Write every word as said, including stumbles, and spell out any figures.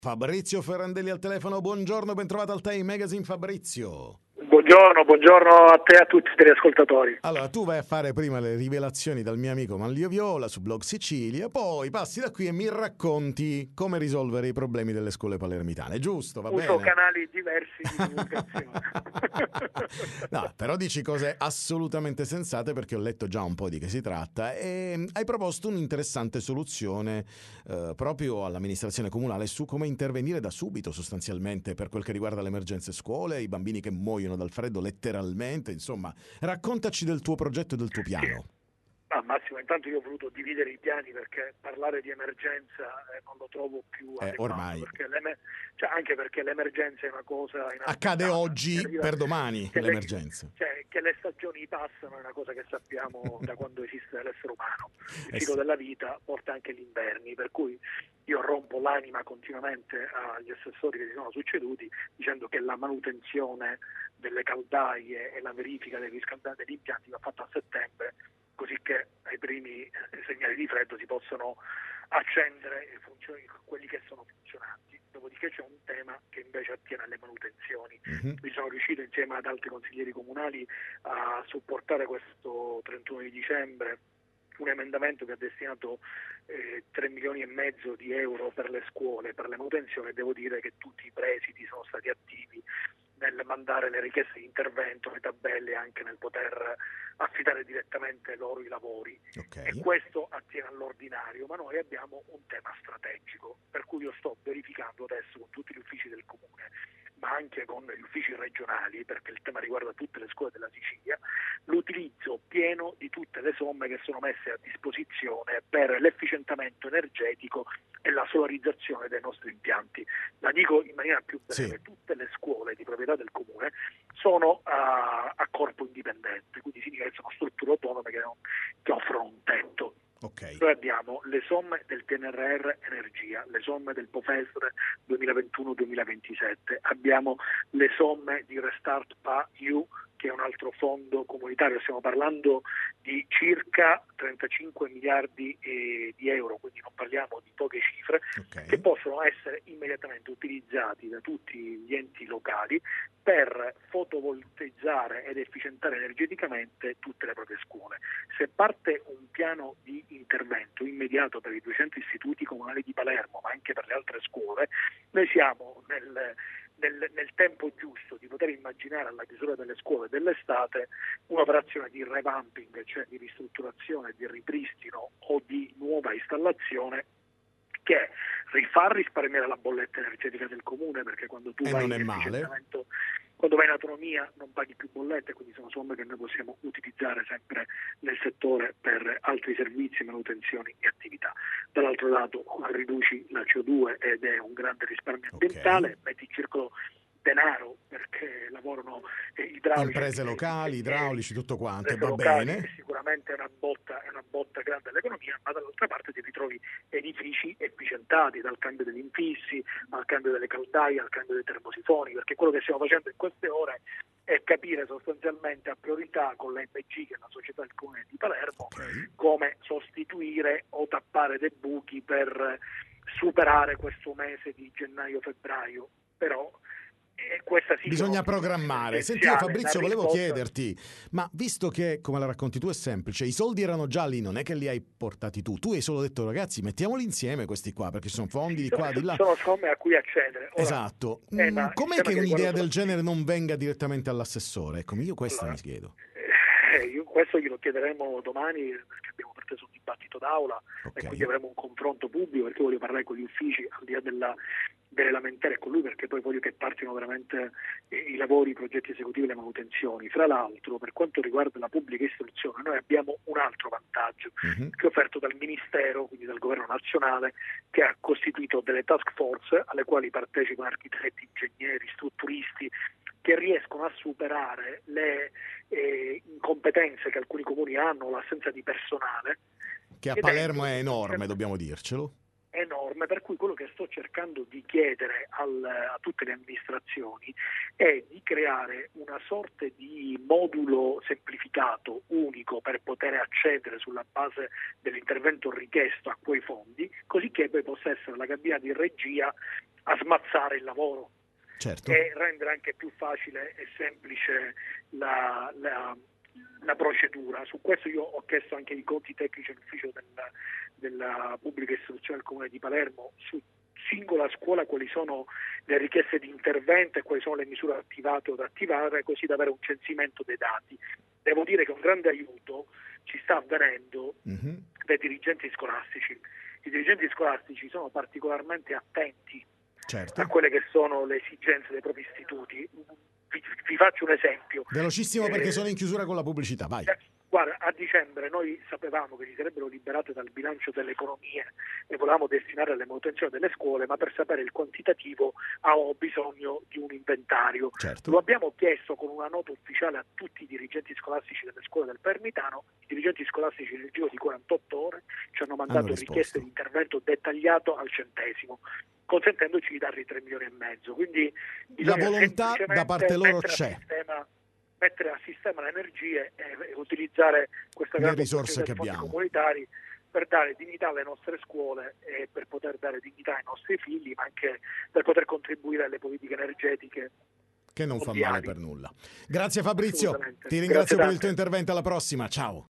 Fabrizio Ferrandelli al telefono, buongiorno, ben trovato al Time Magazine Fabrizio. Buongiorno, buongiorno a te e a tutti i telescoltatori. Allora, tu vai a fare prima le rivelazioni dal mio amico Manlio Viola su Blog Sicilia, poi passi da qui e mi racconti come risolvere i problemi delle scuole palermitane, giusto? Va Uso bene? canali diversi di comunicazione. No, però dici cose assolutamente sensate perché ho letto già un po' di che si tratta e hai proposto un'interessante soluzione eh, proprio all'amministrazione comunale su come intervenire da subito sostanzialmente per quel che riguarda le emergenze scuole, i bambini che muoiono dal freddo letteralmente, insomma, raccontaci del tuo progetto e del tuo piano. Sì. Ah, Massimo, intanto io ho voluto dividere i piani perché parlare di emergenza eh, non lo trovo più Eh, adeguato, ormai. perché cioè, anche perché l'emergenza è una cosa Accade oggi arriva, per domani che l'emergenza. Le, cioè, che le stagioni passano è una cosa che sappiamo da quando esiste l'essere umano. Il Eh ciclo sì. della vita porta anche gli inverni, per cui io rompo l'anima continuamente agli assessori che si sono succeduti dicendo che la manutenzione delle caldaie e la verifica dei riscaldamenti degli impianti va fatta a settembre, così che ai primi segnali di freddo si possono accendere e funzioni, quelli che sono funzionanti. Dopodiché c'è un tema che invece attiene alle manutenzioni. Mm-hmm. Mi sono riuscito insieme ad altri consiglieri comunali a supportare questo trentuno di dicembre un emendamento che ha destinato eh, tre milioni e mezzo di euro per le scuole, per le manutenzioni, e devo dire che tutti i presidi sono stati attivi nel mandare le richieste di intervento, le tabelle, anche nel poter affidare direttamente loro i lavori. Okay. E questo attiene all'ordinario, ma noi abbiamo un tema strategico, per cui io sto verificando adesso con tutti gli uffici del comune, ma anche con gli uffici regionali, perché il tema riguarda tutte le scuole della Sicilia, l'utilizzo pieno di tutte le somme che sono messe a disposizione per l'efficientamento energetico e la solarizzazione dei nostri impianti. La dico in maniera più breve: sì. Tutte le scuole di proprietà del comune sono a, a corpo indipendente, quindi significa che sono strutture autonome che, che offrono un tetto. Okay. Noi abbiamo le somme del T N R R Energia, le somme del POFESR duemilaventuno duemilaventisette, abbiamo le somme di Restart P A I U, che è un altro fondo comunitario. Stiamo parlando di circa trentacinque miliardi eh, di euro, quindi non parliamo di poche cifre, okay, che possono essere immediatamente utilizzati da tutti gli enti locali per fotovoltaizzare ed efficientare energeticamente tutte le proprie scuole. Se parte un piano di intervento immediato per i duecento istituti comunali di Palermo, ma anche per le altre scuole, noi siamo nel Nel, nel tempo giusto di poter immaginare alla chiusura delle scuole dell'estate un'operazione di revamping, cioè di ristrutturazione, di ripristino o di nuova installazione, che rifà risparmiare la bolletta energetica del comune, perché quando tu e vai non in è male. quando vai in autonomia non paghi più bollette, quindi sono somme che noi possiamo utilizzare sempre nel settore per altri servizi, manutenzioni e attività. Dall'altro lato riduci la C O due ed è un grande risparmio ambientale, okay, metti in circolo denaro perché lavorano eh, idraulici, imprese locali, idraulici, tutto quanto, e va locali, bene. Sicuramente è una botta, è una botta grande all'economia, ma dall'altra parte ti ritrovi edifici efficientati, dal cambio degli infissi al cambio delle caldaie, al cambio dei termosifoni, perché quello che stiamo facendo in queste ore è capire sostanzialmente a priorità con l'A M G, che è la società del comune di Palermo, okay, come sostituire o tappare dei buchi per superare questo mese di gennaio-febbraio. Però Eh, questa sì bisogna programmare. Senti, io Fabrizio volevo chiederti, ma visto che, come la racconti tu, è semplice, i soldi erano già lì, non è che li hai portati tu, tu hai solo detto ragazzi mettiamoli insieme questi qua, perché sono fondi di sono, qua, di là. Sono somme a cui accedere. Ora, esatto. eh, mm, com'è che che un'idea del genere non venga direttamente all'assessore? Ecco, io questa allora, mi chiedo. Eh, io questo glielo chiederemo domani, perché abbiamo preso un dibattito d'aula, okay, e quindi avremo un confronto pubblico, perché voglio parlare con gli uffici al di là della delle lamentele con lui, perché poi voglio che partino veramente eh, i lavori, i progetti esecutivi e le manutenzioni. Fra l'altro, per quanto riguarda la pubblica istruzione, noi abbiamo un altro vantaggio, mm-hmm, che è offerto dal Ministero, quindi dal Governo nazionale, che ha costituito delle task force alle quali partecipano architetti, ingegneri, strutturisti, che riescono a superare le eh, incompetenze che alcuni comuni hanno, l'assenza di personale. Che a Palermo è enorme, dobbiamo dircelo. Enorme, per cui quello che sto cercando di chiedere al, a tutte le amministrazioni è di creare una sorta di modulo semplificato, unico, per poter accedere sulla base dell'intervento richiesto a quei fondi, così che poi possa essere la cabina di regia a fare il lavoro. Certo. E rendere anche più facile e semplice la, la, la procedura. Su questo io ho chiesto anche i conti tecnici all'ufficio della, della pubblica istruzione del Comune di Palermo su singola scuola quali sono le richieste di intervento e quali sono le misure attivate o da attivare, così da avere un censimento dei dati. Devo dire che un grande aiuto ci sta avvenendo mm-hmm. dai dirigenti scolastici. I dirigenti scolastici sono particolarmente attenti certo. a quelle che sono le esigenze dei propri istituti. Vi, vi faccio un esempio. Velocissimo perché eh, sono in chiusura con la pubblicità, vai. Eh, guarda, a dicembre noi sapevamo che ci sarebbero liberate dal bilancio delle economie e volevamo destinare alle manutenzioni delle scuole, ma per sapere il quantitativo avevo bisogno di un inventario. Certo. Lo abbiamo chiesto con una nota ufficiale a tutti i dirigenti scolastici delle scuole del Permitano. I dirigenti scolastici nel giro di quarantotto ore ci hanno mandato hanno richieste di intervento dettagliato al centesimo, consentendoci di dargli tre milioni e mezzo. Quindi la volontà da parte loro c'è. Sistema, mettere a sistema le energie e, e utilizzare questa le risorse che abbiamo comunitari per dare dignità alle nostre scuole e per poter dare dignità ai nostri figli, ma anche per poter contribuire alle politiche energetiche che non mondiali. Fa male per nulla. Grazie Fabrizio, ti ringrazio per il tuo intervento, alla prossima, ciao.